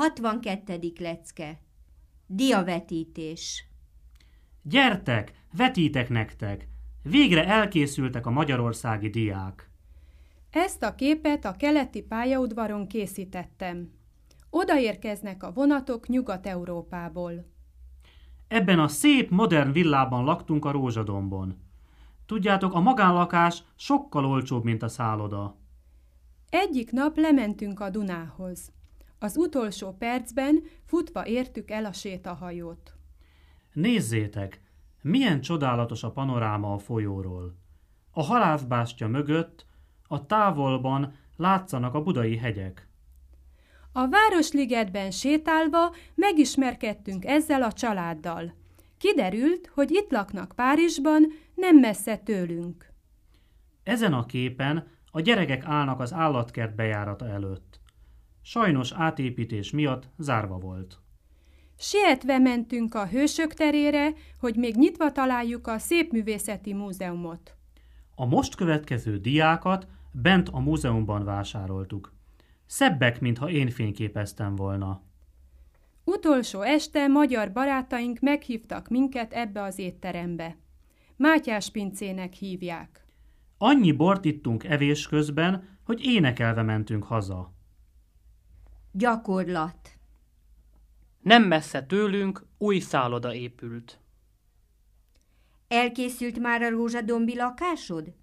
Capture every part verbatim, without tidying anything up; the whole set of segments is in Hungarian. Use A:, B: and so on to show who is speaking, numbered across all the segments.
A: hatvankettedik lecke. Diavetítés.
B: Gyertek, vetítek nektek! Végre elkészültek a magyarországi diák.
C: Ezt a képet a keleti pályaudvaron készítettem. Odaérkeznek a vonatok Nyugat-Európából.
B: Ebben a szép, modern villában laktunk a Rózsadombon. Tudjátok, a magánlakás sokkal olcsóbb, mint a szálloda.
C: Egyik nap lementünk a Dunához. Az utolsó percben futva értük el a sétahajót.
B: Nézzétek, milyen csodálatos a panoráma a folyóról. A halászbástya mögött, a távolban látszanak a budai hegyek.
C: A Városligetben sétálva megismerkedtünk ezzel a családdal. Kiderült, hogy itt laknak Párizsban, nem messze tőlünk.
B: Ezen a képen a gyerekek állnak az állatkert bejárata előtt. Sajnos átépítés miatt zárva volt.
C: Sietve mentünk a Hősök terére, hogy még nyitva találjuk a Szépművészeti Múzeumot.
B: A most következő diákat bent a múzeumban vásároltuk. Szebbek, mintha én fényképeztem volna.
C: Utolsó este magyar barátaink meghívtak minket ebbe az étterembe. Mátyás pincének hívják.
B: Annyi bort ittunk evés közben, hogy énekelve mentünk haza.
A: Gyakorlat.
D: Nem messze tőlünk új szálloda épült.
A: Elkészült már a rózsadombi lakásod?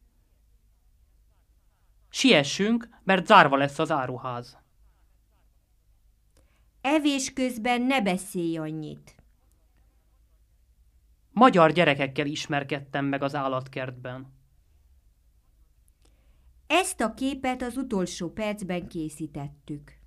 D: Siessünk, mert zárva lesz az áruház.
A: Evés közben ne beszélj annyit.
D: Magyar gyerekekkel ismerkedtem meg az állatkertben.
A: Ezt a képet az utolsó percben készítettük.